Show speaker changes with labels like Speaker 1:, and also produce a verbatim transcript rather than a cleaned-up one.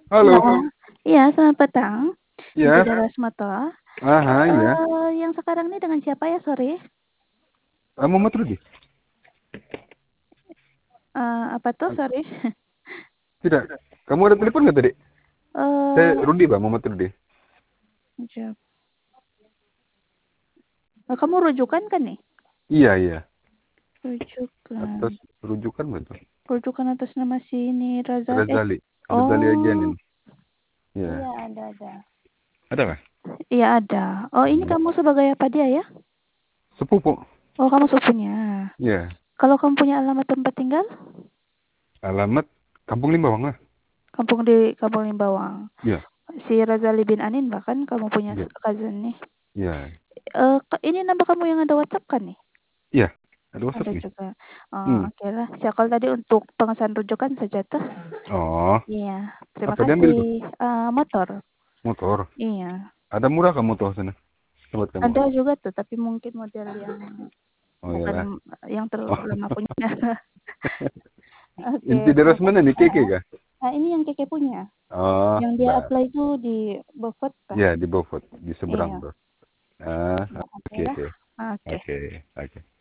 Speaker 1: Iya,
Speaker 2: Halo.
Speaker 1: iya selamat petang,
Speaker 2: Iya.
Speaker 1: Intidara Motor.
Speaker 2: Aha, iya.
Speaker 1: Eee, yang sekarang ini dengan siapa ya, sorry?
Speaker 2: Eee, Muhammad Rudi.
Speaker 1: Eee, apa tuh,
Speaker 2: Ad
Speaker 1: sorry?
Speaker 2: Tidak. Kamu ada telepon nggak tadi? Saya
Speaker 1: Eee
Speaker 2: Rudi, Bang, Muhammad Rudi.
Speaker 1: Jap Oh, kamu rujukan kan nih?
Speaker 2: Iya iya. Atas
Speaker 1: Rujukan.
Speaker 2: rujukan betul.
Speaker 1: Rujukan atas nama si ini, Raza eh,
Speaker 2: Razali. Razali
Speaker 1: oh.
Speaker 2: Ajanin. Iya.
Speaker 1: Iya, ada ada.
Speaker 2: Ada nggak?
Speaker 1: Iya ada. Oh, ini
Speaker 2: Enggak.
Speaker 1: kamu sebagai apa dia ya?
Speaker 2: Sepupu.
Speaker 1: Oh, kamu sepupunya.
Speaker 2: Iya.
Speaker 1: Kalau kamu punya alamat tempat tinggal?
Speaker 2: Alamat Kampung Limbawang lah.
Speaker 1: Kampung di Kampung Limbawang.
Speaker 2: Iya.
Speaker 1: Si Razali bin Anin bahkan kamu punya
Speaker 2: Iya.
Speaker 1: cousin nih.
Speaker 2: Iya.
Speaker 1: Eee, ini nama kamu yang ada WhatsApp kan nih?
Speaker 2: Iya, ada
Speaker 1: Ada
Speaker 2: WhatsApp nih.
Speaker 1: juga. Oh,
Speaker 2: Hmm.
Speaker 1: okelah. Siakal tadi untuk pengesahan rujukan saja tuh.
Speaker 2: Oh.
Speaker 1: Iya, terima
Speaker 2: Apa diambil tuh?
Speaker 1: kasih. Eee, motor.
Speaker 2: Motor.
Speaker 1: Iya.
Speaker 2: Ada murah kamu tuh sana? Tempat kamu?
Speaker 1: Ada juga tuh, tapi mungkin model yang
Speaker 2: Oh
Speaker 1: bukan
Speaker 2: iyalah.
Speaker 1: yang
Speaker 2: Oh.
Speaker 1: terlalu lama punya. Oke,
Speaker 2: Intidara
Speaker 1: terima
Speaker 2: mana
Speaker 1: kasih
Speaker 2: nih, Keke
Speaker 1: heeh.
Speaker 2: kah?
Speaker 1: Nah, ini yang Keke punya.
Speaker 2: Oh,
Speaker 1: Yang dia
Speaker 2: bah.
Speaker 1: apply itu di Beaufort kah?
Speaker 2: Iya, di Beaufort, di seberang
Speaker 1: Iya.
Speaker 2: tuh. Ah,
Speaker 1: Ya,
Speaker 2: oke
Speaker 1: okelah.
Speaker 2: oke.
Speaker 1: Oke.
Speaker 2: Oke, oke.